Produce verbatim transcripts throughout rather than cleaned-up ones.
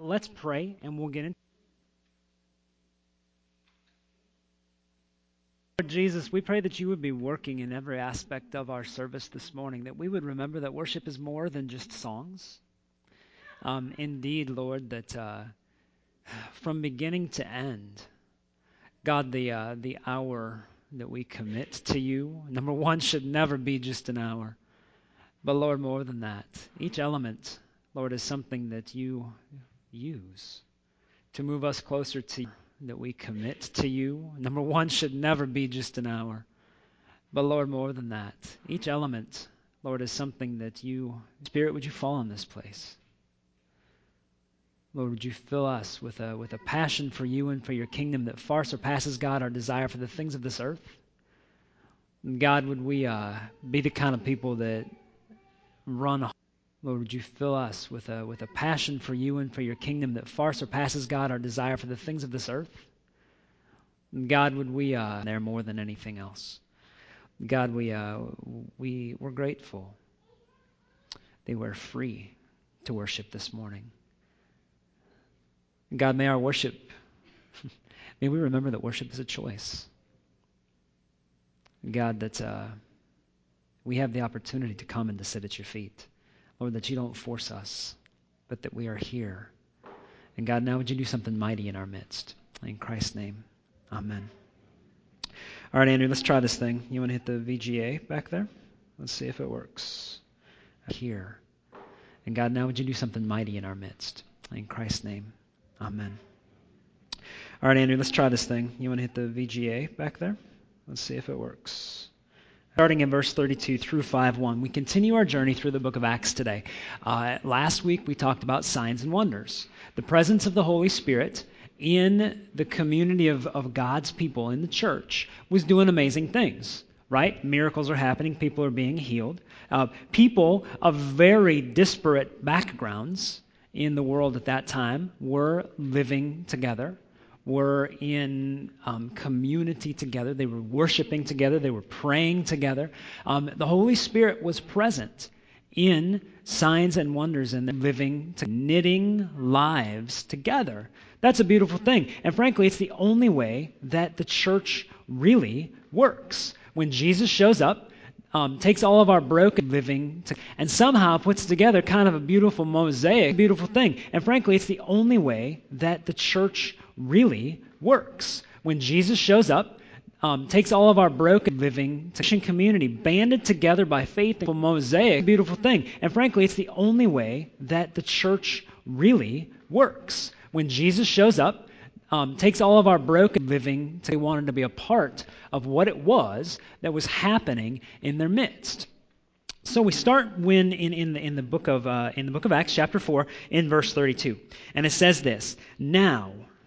let's pray and we'll get into Lord Jesus, we pray that you would be working in every aspect of our service this morning, that we would remember that worship is more than just songs. Um, indeed, Lord, that uh, from beginning to end, God, the uh, the hour that we commit to you, number one, should never be just an hour. But Lord, more than that, each element, Lord, is something that you use to move us closer to you, that we commit to you. Number one, should never be just an hour. But Lord, more than that, each element, Lord, is something that you, Spirit, would you fall on this place? Lord, would you fill us with a with a passion for you and for your kingdom that far surpasses, God, our desire for the things of this earth? And God, would we uh, be the kind of people that run? Lord, would you fill us with a with a passion for you and for your kingdom that far surpasses, God, our desire for the things of this earth? And God, would we uh, there more than anything else? God, we uh, we we're grateful that we're free to worship this morning. God, may our worship, may we remember that worship is a choice. God, that uh, we have the opportunity to come and to sit at your feet. Lord, that you don't force us, but that we are here. And God, now would you do something mighty in our midst? In Christ's name, amen. All right, Andrew, let's try this thing. You want to hit the V G A back there? Let's see if it works. Here. And God, now would you do something mighty in our midst? In Christ's name, amen. All right, Andrew, let's try this thing. You want to hit the V G A back there? Let's see if it works. Starting in verse thirty-two through five one, we continue our journey through the book of Acts today. Uh, last week, we talked about signs and wonders, the presence of the Holy Spirit in the community of, of God's people in the church was doing amazing things, right? Miracles are happening. People are being healed. Uh, people of very disparate backgrounds in the world at that time were living together, were in um, community together. They were worshiping together. They were praying together. Um, the Holy Spirit was present in signs and wonders and living, to knitting lives together. That's a beautiful thing. And frankly, it's the only way that the church really works. When Jesus shows up, um, takes all of our broken living to, and somehow puts together kind of a beautiful mosaic, beautiful thing. And frankly, it's the only way that the church really works. When Jesus shows up, Um, takes all of our broken living to community, banded together by faith, and mosaic, beautiful thing. And frankly, it's the only way that the church really works. When Jesus shows up, um, takes all of our broken living, to, they wanted to be a part of what it was that was happening in their midst. So we start when in, in the in the book of uh, in the book of Acts, chapter four, in verse thirty-two, and it says this: Now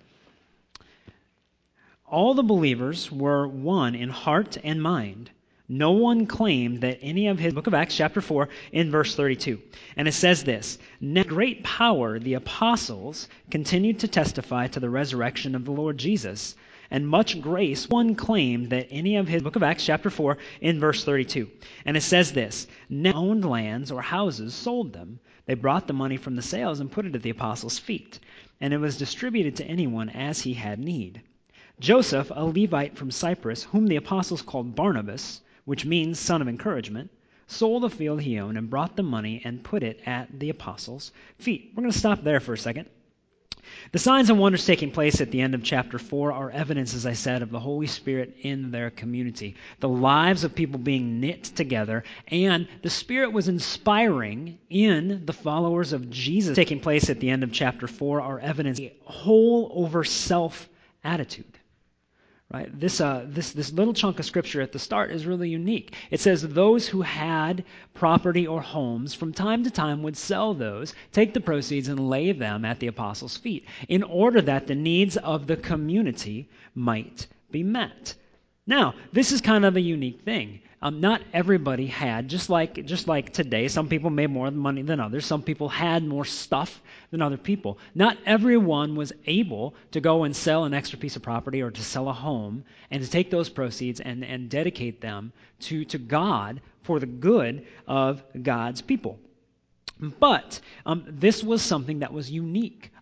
all the believers were one in heart and mind. No one claimed that any of his... Book of Acts, chapter four, in verse thirty-two. And it says this: Now great power the apostles continued to testify to the resurrection of the Lord Jesus, and much grace. One claimed that any of his... Book of Acts, chapter four, in verse thirty-two. And it says this: Now owned lands or houses, sold them. They brought the money from the sales and put it at the apostles' feet, and it was distributed to anyone as he had need. Joseph, a Levite from Cyprus, whom the apostles called Barnabas, which means son of encouragement, sold a field he owned and brought the money and put it at the apostles' feet. We're going to stop there for a second. The signs and wonders taking place at the end of chapter four are evidence, as I said, of the Holy Spirit in their community. The lives of people being knit together, and the Spirit was inspiring in the followers of Jesus. Taking place at the end of chapter four are evidence of a whole over self attitude. Right? This, uh, this, this little chunk of scripture at the start is really unique. It says those who had property or homes from time to time would sell those, take the proceeds, and lay them at the apostles' feet in order that the needs of the community might be met. Now, this is kind of a unique thing. Um, not everybody had, just like just like today, some people made more money than others. Some people had more stuff than other people. Not everyone was able to go and sell an extra piece of property or to sell a home and to take those proceeds and, and dedicate them to, to God for the good of God's people. But um, this was something that was unique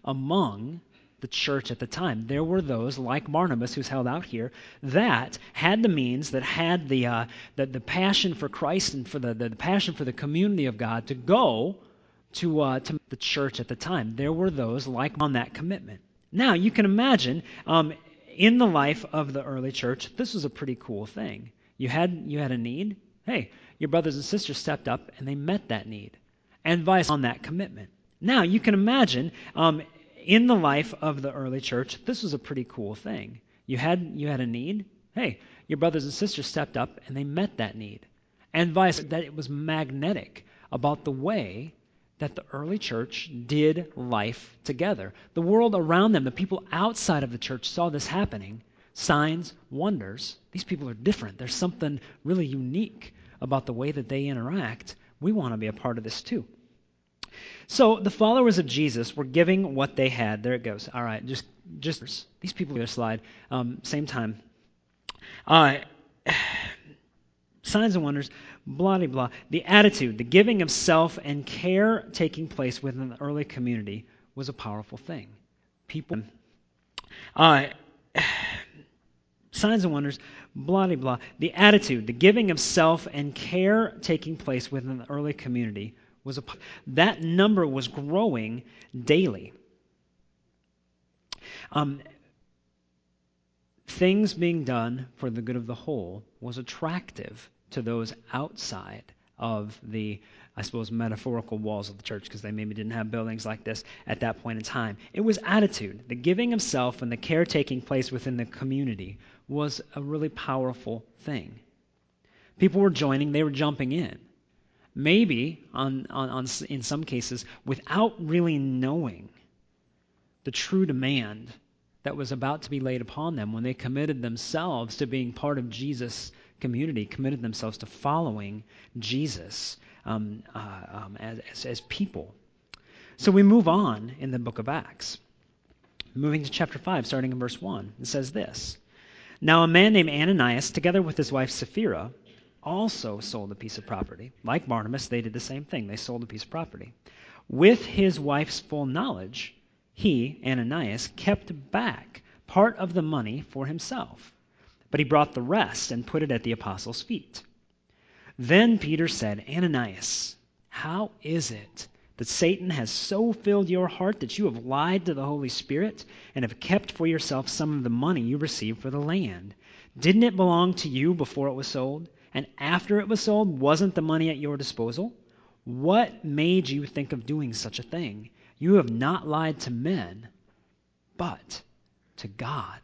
among the church at the time. There were those, like Barnabas, who's held out here, that had the means, that had the uh, the, the passion for Christ and for the, the, the passion for the community of God to go to, uh, to the church at the time. There were those like on that commitment. Now, you can imagine, um, in the life of the early church, this was a pretty cool thing. You had you had a need. Hey, your brothers and sisters stepped up and they met that need, and vice on that commitment. Now, you can imagine, um, in the life of the early church, this was a pretty cool thing. You had you had a need. Hey, your brothers and sisters stepped up and they met that need, and vice that it was magnetic about the way that the early church did life together. The world around them, the people outside of the church saw this happening. Signs, wonders. These people are different. There's something really unique about the way that they interact. We want to be a part of this too. So the followers of Jesus were giving what they had. There it goes. All right, just just these people. Their slide. Um, same time. Uh, signs and wonders. Blah, blah, blah. The attitude, the giving of self and care taking place within the early community was a powerful thing. People, uh, signs and wonders, blah, blah, blah. The attitude, the giving of self and care taking place within the early community was a, that number was growing daily. Um, things being done for the good of the whole was attractive to those outside of the, I suppose, metaphorical walls of the church, because they maybe didn't have buildings like this at that point in time. It was attitude. The giving of self and the care taking place within the community was a really powerful thing. People were joining, they were jumping in. Maybe, on, on, on in some cases, without really knowing the true demand that was about to be laid upon them when they committed themselves to being part of Jesus' community, committed themselves to following Jesus um, uh, um, as, as, as people. So we move on in the book of Acts. Moving to chapter five, starting in verse one, it says this. Now a man named Ananias, together with his wife Sapphira, also sold a piece of property. Like Barnabas, they did the same thing. They sold a piece of property. With his wife's full knowledge, he, Ananias, kept back part of the money for himself. But he brought the rest and put it at the apostles' feet. Then Peter said, Ananias, how is it that Satan has so filled your heart that you have lied to the Holy Spirit and have kept for yourself some of the money you received for the land? Didn't it belong to you before it was sold? And after it was sold, wasn't the money at your disposal? What made you think of doing such a thing? You have not lied to men, but to God.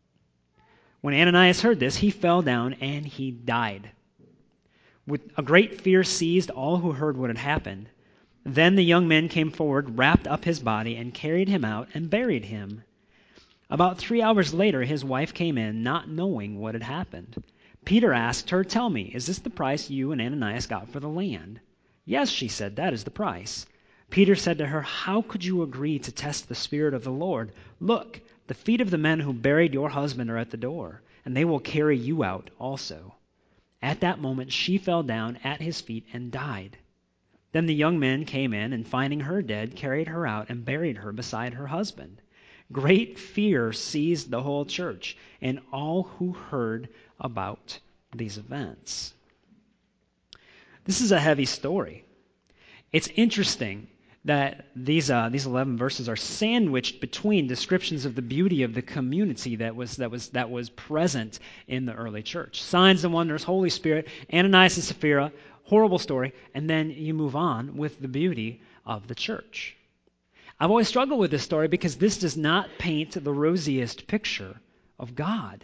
When Ananias heard this, he fell down and he died. With a great fear seized all who heard what had happened. Then the young men came forward, wrapped up his body, and carried him out and buried him. About three hours later, his wife came in, not knowing what had happened. Peter asked her, Tell me, is this the price you and Ananias got for the land? Yes, she said, that is the price. Peter said to her, How could you agree to test the Spirit of the Lord? Look, the feet of the men who buried your husband are at the door, and they will carry you out also. At that moment she fell down at his feet and died. Then the young men came in, and finding her dead, carried her out and buried her beside her husband. Great fear seized the whole church and all who heard about these events. This is a heavy story. It's interesting that these uh, these eleven verses are sandwiched between descriptions of the beauty of the community that was that was that was present in the early church. Signs and wonders, Holy Spirit, Ananias and Sapphira, horrible story, and then you move on with the beauty of the church. I've always struggled with this story because this does not paint the rosiest picture of God.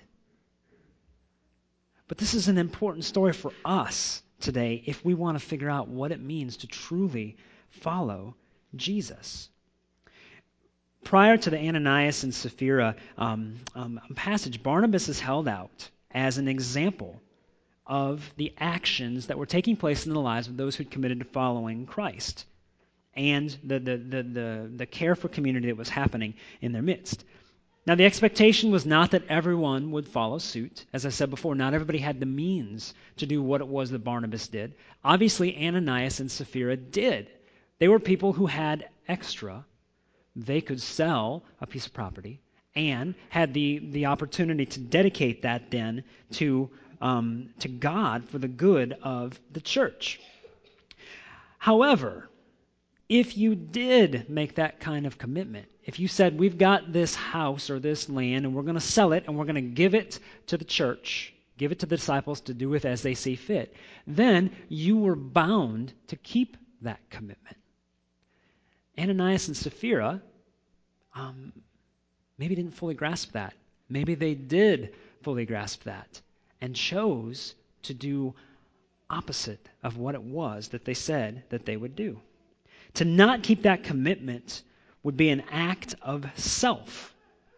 But this is an important story for us today if we want to figure out what it means to truly follow Jesus. Prior to the Ananias and Sapphira um, um, passage, Barnabas is held out as an example of the actions that were taking place in the lives of those who'd committed to following Christ and the, the, the, the, the care for community that was happening in their midst. Now, the expectation was not that everyone would follow suit. As I said before, not everybody had the means to do what it was that Barnabas did. Obviously, Ananias and Sapphira did. They were people who had extra they could sell a piece of property and had the, the opportunity to dedicate that then to, um, to God for the good of the church. However, if you did make that kind of commitment, if you said, we've got this house or this land and we're going to sell it and we're going to give it to the church, give it to the disciples to do with as they see fit, then you were bound to keep that commitment. Ananias and Sapphira um, maybe didn't fully grasp that. Maybe they did fully grasp that and chose to do opposite of what it was that they said that they would do. To not keep that commitment would be an act of self.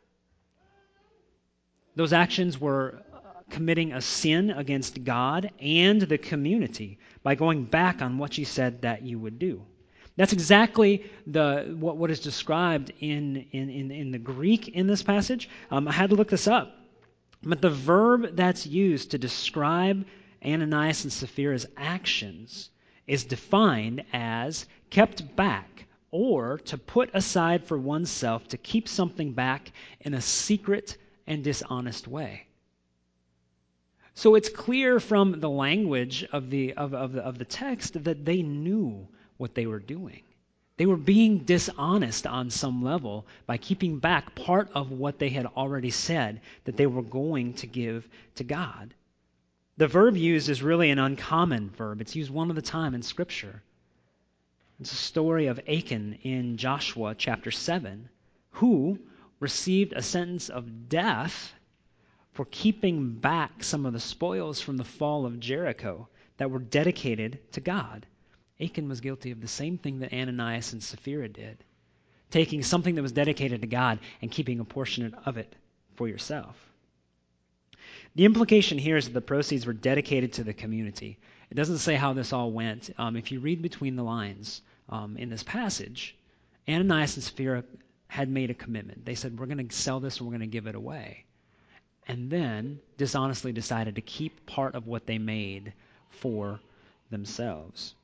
Those actions were committing a sin against God and the community by going back on what you said that you would do. That's exactly the what, what is described in, in, in, in the Greek in this passage. Um, I had to look this up. But the verb that's used to describe Ananias and Sapphira's actions is defined as kept back, or to put aside for oneself, to keep something back in a secret and dishonest way. So it's clear from the language of the, of, of the, of the text that they knew what they were doing. They were being dishonest on some level by keeping back part of what they had already said that they were going to give to God. The verb used is really an uncommon verb. It's used one at a time in Scripture. It's a story of Achan in Joshua chapter seven, who received a sentence of death for keeping back some of the spoils from the fall of Jericho that were dedicated to God. Achan was guilty of the same thing that Ananias and Sapphira did, taking something that was dedicated to God and keeping a portion of it for yourself. The implication here is that the proceeds were dedicated to the community. It doesn't say how this all went. Um, if you read between the lines um, in this passage, Ananias and Sapphira had made a commitment. They said, we're going to sell this and we're going to give it away. And then dishonestly decided to keep part of what they made for themselves.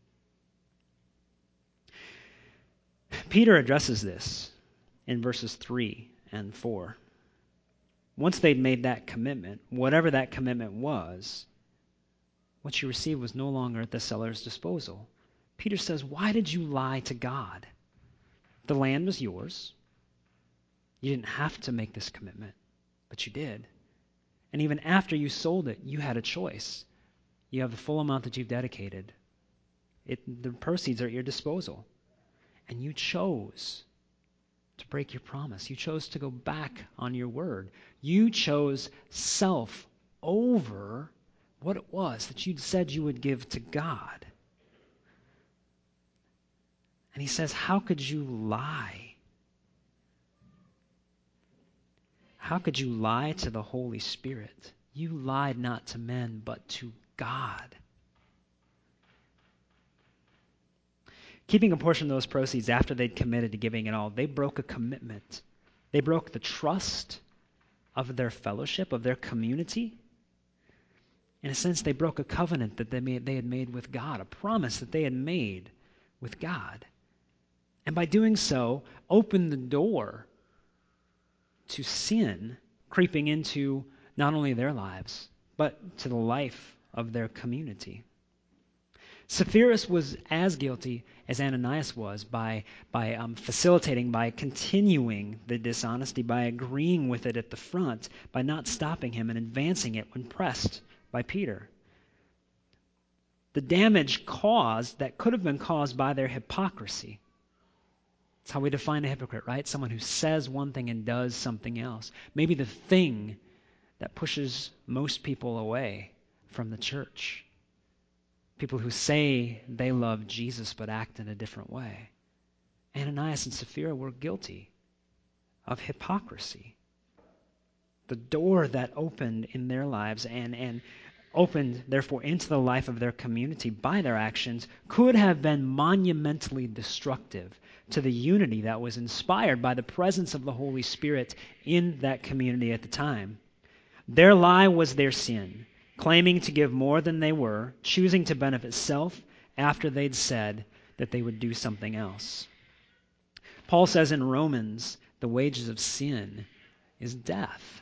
Peter addresses this in verses three and four. Once they'd made that commitment, whatever that commitment was, what you received was no longer at the seller's disposal. Peter says, why did you lie to God? The land was yours. You didn't have to make this commitment, but you did. And even after you sold it, you had a choice. You have the full amount that you've dedicated. It, the proceeds are at your disposal. And you chose to break your promise. You chose to go back on your word. You chose self over what it was that you'd said you would give to God. And he says, how could you lie? How could you lie to the Holy Spirit? You lied not to men, but to God. Keeping a portion of those proceeds after they'd committed to giving it all, they broke a commitment. They broke the trust of their fellowship, of their community. In a sense, they broke a covenant that they, made, they had made with God, a promise that they had made with God. And by doing so, opened the door to sin creeping into not only their lives, but to the life of their community. Sapphira was as guilty as Ananias was by, by um, facilitating, by continuing the dishonesty, by agreeing with it at the front, by not stopping him and advancing it when pressed by Peter. The damage caused that could have been caused by their hypocrisy. That's how we define a hypocrite, right? Someone who says one thing and does something else. Maybe the thing that pushes most people away from the church. People who say they love Jesus but act in a different way. Ananias and Sapphira were guilty of hypocrisy. The door that opened in their lives and, and opened, therefore, into the life of their community by their actions could have been monumentally destructive to the unity that was inspired by the presence of the Holy Spirit in that community at the time. Their lie was their sin, claiming to give more than they were, choosing to benefit self after they'd said that they would do something else. Paul says in Romans, the wages of sin is death.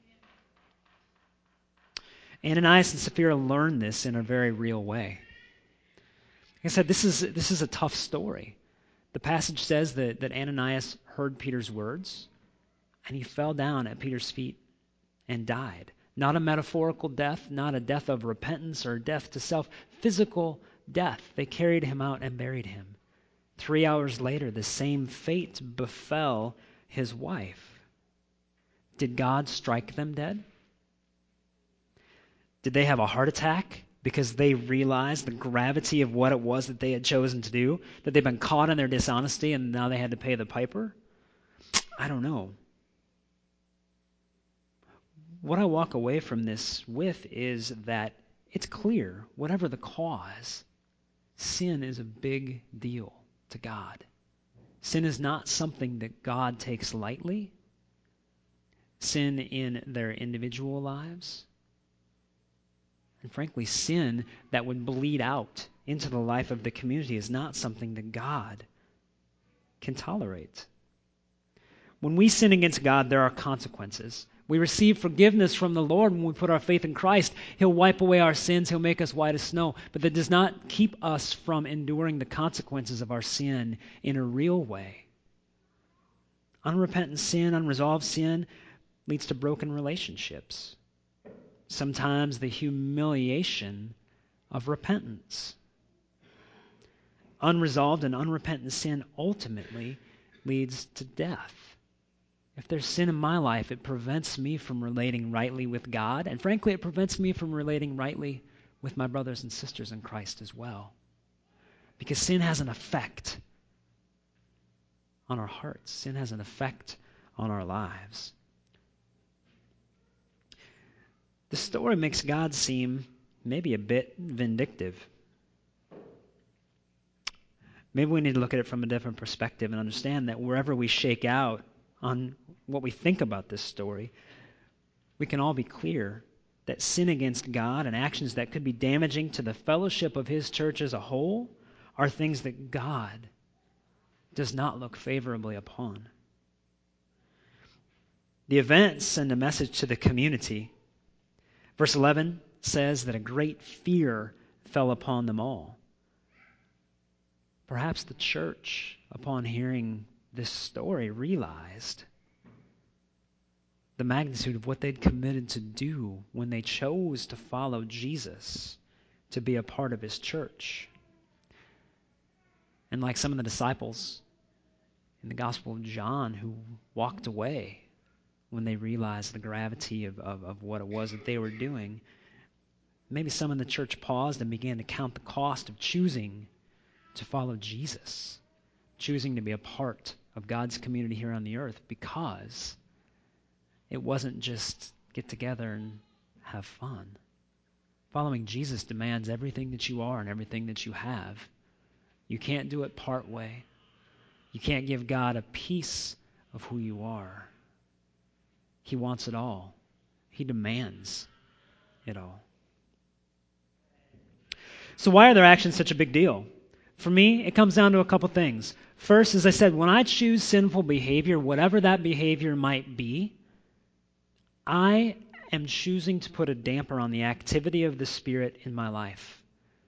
Ananias and Sapphira learned this in a very real way. Like I said, this is this is a tough story. The passage says that, that Ananias heard Peter's words, and he fell down at Peter's feet and died. Not a metaphorical death, not a death of repentance or death to self, physical death. They carried him out and buried him. Three hours later, the same fate befell his wife. Did God strike them dead? Did they have a heart attack because they realized the gravity of what it was that they had chosen to do, that they'd been caught in their dishonesty and now they had to pay the piper? I don't know. What I walk away from this with is that it's clear, whatever the cause, sin is a big deal to God. Sin is not something that God takes lightly. Sin in their individual lives. And frankly, sin that would bleed out into the life of the community is not something that God can tolerate. When we sin against God, there are consequences. We receive forgiveness from the Lord when we put our faith in Christ. He'll wipe away our sins. He'll make us white as snow. But that does not keep us from enduring the consequences of our sin in a real way. Unrepentant sin, unresolved sin, leads to broken relationships. Sometimes the humiliation of repentance. Unresolved and unrepentant sin ultimately leads to death. If there's sin in my life, it prevents me from relating rightly with God, and frankly, it prevents me from relating rightly with my brothers and sisters in Christ as well. Because sin has an effect on our hearts. Sin has an effect on our lives. The story makes God seem maybe a bit vindictive. Maybe we need to look at it from a different perspective and understand that wherever we shake out on what we think about this story, we can all be clear that sin against God and actions that could be damaging to the fellowship of His church as a whole are things that God does not look favorably upon. The events send a message to the community. Verse eleven says that a great fear fell upon them all. Perhaps the church, upon hearing this story, realized the magnitude of what they'd committed to do when they chose to follow Jesus, to be a part of His church. And like some of the disciples in the Gospel of John who walked away when they realized the gravity of, of, of what it was that they were doing, maybe some in the church paused and began to count the cost of choosing to follow Jesus, choosing to be a part of God's community here on the earth, because it wasn't just get together and have fun. Following Jesus demands everything that you are and everything that you have. You can't do it part way. You can't give God a piece of who you are. He wants it all. He demands it all. So why are their actions such a big deal? For me, it comes down to a couple things. First, as I said, when I choose sinful behavior, whatever that behavior might be, I am choosing to put a damper on the activity of the Spirit in my life.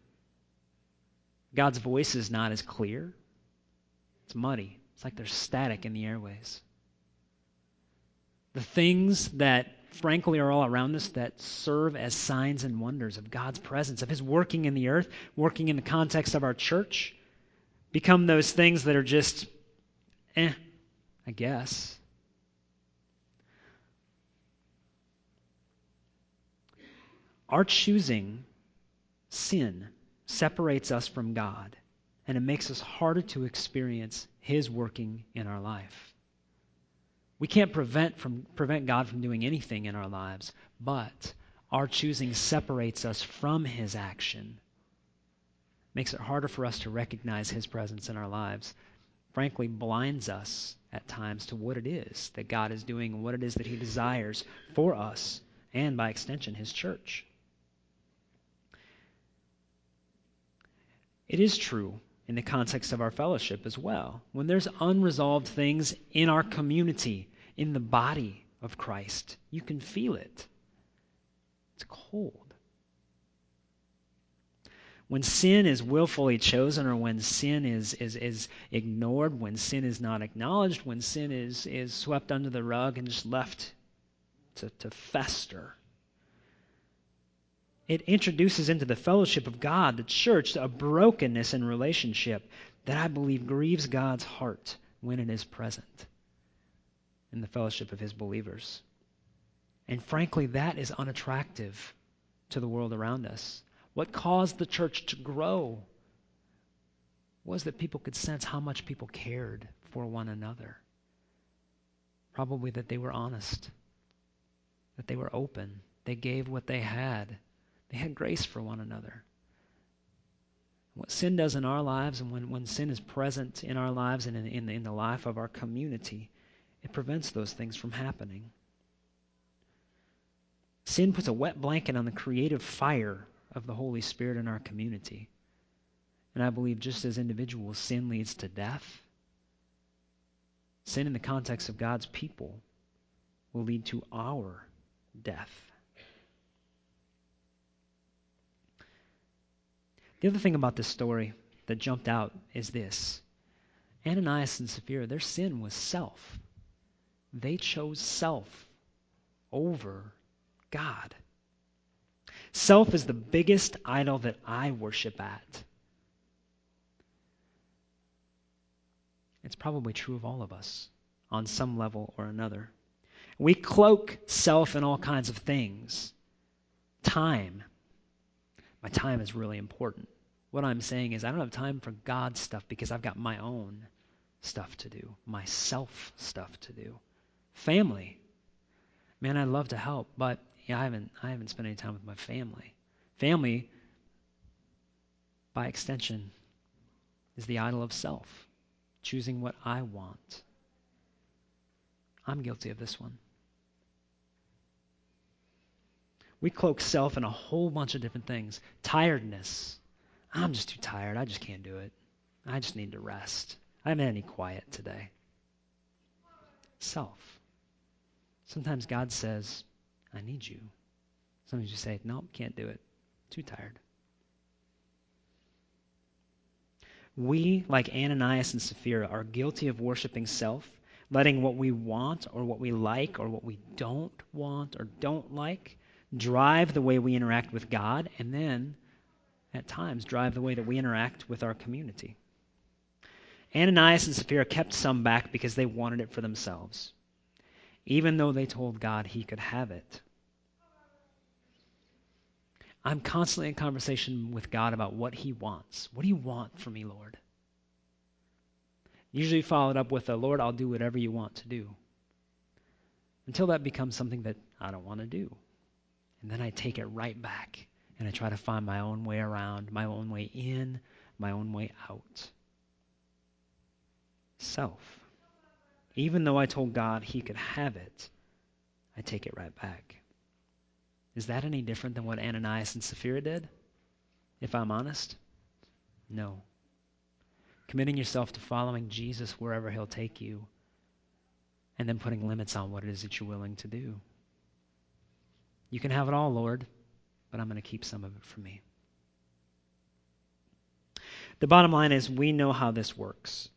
God's voice is not as clear. It's muddy. It's like there's static in the airways. The things that, frankly, are all around us that serve as signs and wonders of God's presence, of His working in the earth, working in the context of our church, become those things that are just, eh, I guess. Our choosing sin separates us from God, and it makes us harder to experience His working in our life. We can't prevent from prevent God from doing anything in our lives, but our choosing separates us from His action. Makes it harder for us to recognize His presence in our lives. Frankly, blinds us at times to what it is that God is doing and what it is that He desires for us and, by extension, His church. It is true in the context of our fellowship as well. When there's unresolved things in our community, in the body of Christ, you can feel it. It's cold. When sin is willfully chosen, or when sin is, is, is ignored, when sin is not acknowledged, when sin is, is swept under the rug and just left to, to fester, it introduces into the fellowship of God, the church, a brokenness in relationship that I believe grieves God's heart when it is present in the fellowship of his believers. And frankly, that is unattractive to the world around us. What caused the church to grow was that people could sense how much people cared for one another. Probably that they were honest, that they were open, they gave what they had. They had grace for one another. What sin does in our lives, and when, when sin is present in our lives and in, in, in the life of our community, it prevents those things from happening. Sin puts a wet blanket on the creative fire of the Holy Spirit in our community. And I believe just as individuals, sin leads to death. Sin in the context of God's people will lead to our death. The other thing about this story that jumped out is this. Ananias and Sapphira, their sin was self. They chose self over God. Self is the biggest idol that I worship at. It's probably true of all of us on some level or another. We cloak self in all kinds of things. Time. My time is really important. What I'm saying is I don't have time for God's stuff because I've got my own stuff to do, my self stuff to do. Family. Man, I'd love to help, but yeah, I haven't I haven't spent any time with my family. Family, by extension, is the idol of self, choosing what I want. I'm guilty of this one. We cloak self in a whole bunch of different things. Tiredness. I'm just too tired. I just can't do it. I just need to rest. I haven't had any quiet today. Self. Sometimes God says, I need you. Sometimes you say, nope, can't do it. Too tired. We, like Ananias and Sapphira, are guilty of worshiping self, letting what we want or what we like or what we don't want or don't like drive the way we interact with God, and then, at times, drive the way that we interact with our community. Ananias and Sapphira kept some back because they wanted it for themselves, even though they told God he could have it. I'm constantly in conversation with God about what he wants. What do you want from me, Lord? Usually followed up with a, Lord, I'll do whatever you want to do. Until that becomes something that I don't want to do. And then I take it right back and I try to find my own way around, my own way in, my own way out. Self. Even though I told God he could have it, I take it right back. Is that any different than what Ananias and Sapphira did? If I'm honest, no. Committing yourself to following Jesus wherever he'll take you, and then putting limits on what it is that you're willing to do. You can have it all, Lord, but I'm going to keep some of it for me. The bottom line is we know how this works.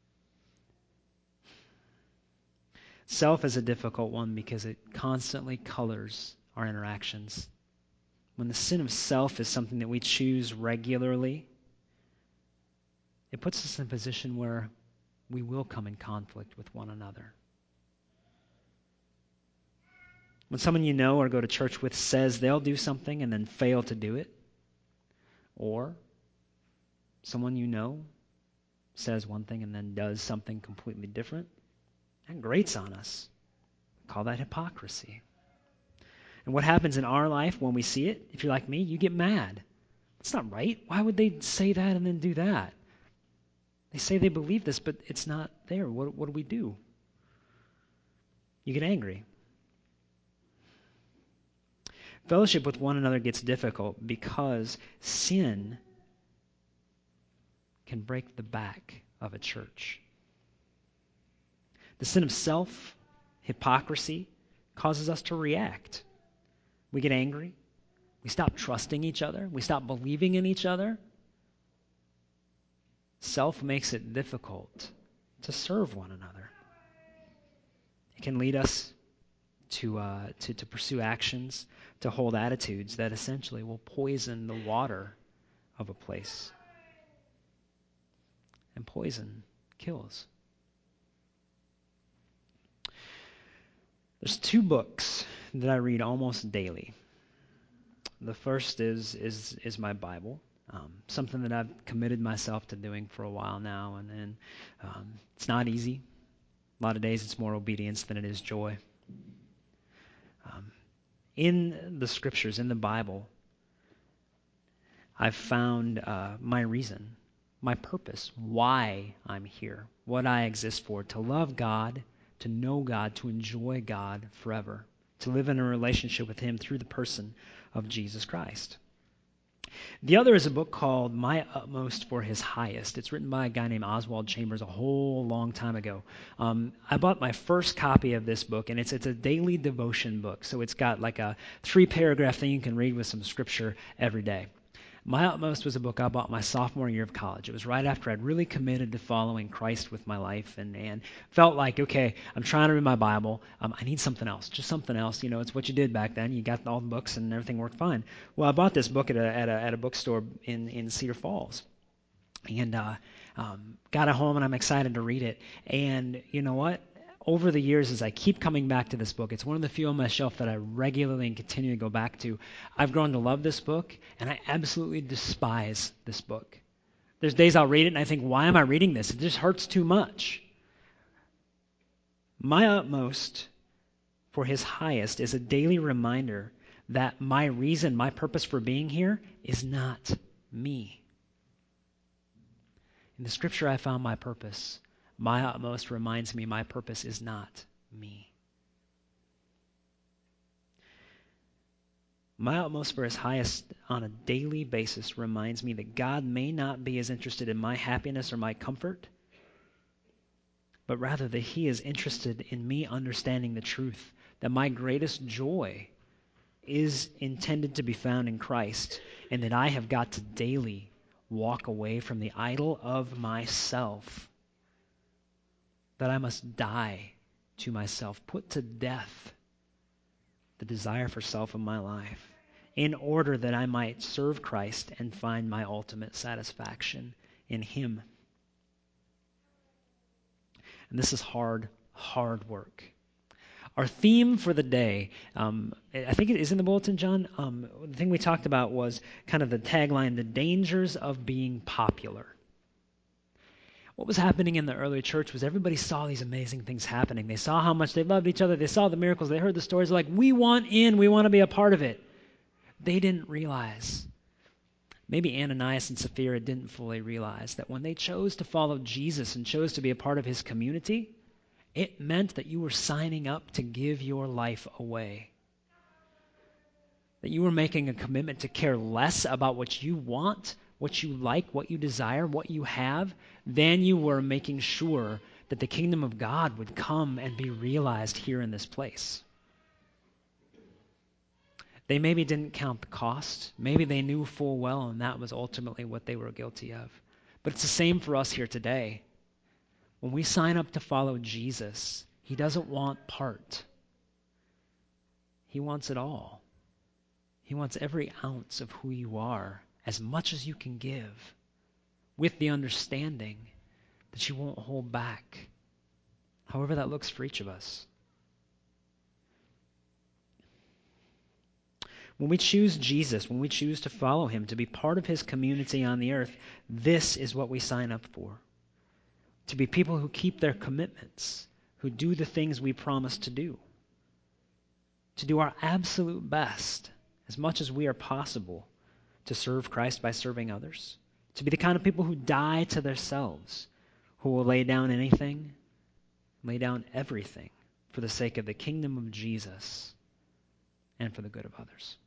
Self is a difficult one because it constantly colors our interactions. When the sin of self is something that we choose regularly, it puts us in a position where we will come in conflict with one another. When someone you know or go to church with says they'll do something and then fail to do it, or someone you know says one thing and then does something completely different, that grates on us. We call that hypocrisy. And what happens in our life when we see it, if you're like me, you get mad. It's not right. Why would they say that and then do that? They say they believe this, but it's not there. What, what do we do? You get angry. Fellowship with one another gets difficult because sin can break the back of a church. The sin of self, hypocrisy, causes us to react. We get angry. We stop trusting each other. We stop believing in each other. Self makes it difficult to serve one another. It can lead us to, uh, to, to pursue actions, to hold attitudes that essentially will poison the water of a place. And poison kills. There's two books that I read almost daily. The first is is is my Bible, um, something that I've committed myself to doing for a while now, and, and um, it's not easy. A lot of days it's more obedience than it is joy. Um, in the Scriptures, in the Bible, I've found uh, my reason, my purpose, why I'm here, what I exist for, to love God, to know God, to enjoy God forever, to live in a relationship with Him through the person of Jesus Christ. The other is a book called My Utmost for His Highest. It's written by a guy named Oswald Chambers a whole long time ago. Um, I bought my first copy of this book, and it's it's a daily devotion book. So it's got like a three-paragraph thing you can read with some scripture every day. My Utmost was a book I bought my sophomore year of college. It was right after I'd really committed to following Christ with my life and, and felt like, okay, I'm trying to read my Bible. Um, I need something else, just something else. You know, it's what you did back then. You got all the books and everything worked fine. Well, I bought this book at a, at a, at a bookstore in, in Cedar Falls. And uh, um, got it home, and I'm excited to read it. And you know what? Over the years, as I keep coming back to this book, it's one of the few on my shelf that I regularly and continue to go back to. I've grown to love this book, and I absolutely despise this book. There's days I'll read it, and I think, why am I reading this? It just hurts too much. My Utmost for His Highest is a daily reminder that my reason, my purpose for being here is not me. In the Scripture, I found my purpose. My utmost reminds me my purpose is not me. My utmost for His highest on a daily basis reminds me that God may not be as interested in my happiness or my comfort, but rather that He is interested in me understanding the truth, that my greatest joy is intended to be found in Christ, and that I have got to daily walk away from the idol of myself, that I must die to myself, put to death the desire for self in my life, in order that I might serve Christ and find my ultimate satisfaction in Him. And this is hard, hard work. Our theme for the day, um, I think it is in the bulletin, John. Um, the thing we talked about was kind of the tagline, the dangers of being popular. What was happening in the early church was everybody saw these amazing things happening. They saw how much they loved each other. They saw the miracles. They heard the stories. They're like, we want in. We want to be a part of it. They didn't realize, maybe Ananias and Sapphira didn't fully realize, that when they chose to follow Jesus and chose to be a part of His community, it meant that you were signing up to give your life away. That you were making a commitment to care less about what you want, what you like, what you desire, what you have, than you were making sure that the kingdom of God would come and be realized here in this place. They maybe didn't count the cost. Maybe they knew full well, and that was ultimately what they were guilty of. But it's the same for us here today. When we sign up to follow Jesus, He doesn't want part. He wants it all. He wants every ounce of who you are, as much as you can give, with the understanding that you won't hold back, however that looks for each of us. When we choose Jesus, when we choose to follow Him, to be part of His community on the earth, this is what we sign up for. To be people who keep their commitments, who do the things we promise to do. To do our absolute best, as much as we are possible, to serve Christ by serving others. To be the kind of people who die to themselves, who will lay down anything, lay down everything for the sake of the kingdom of Jesus and for the good of others.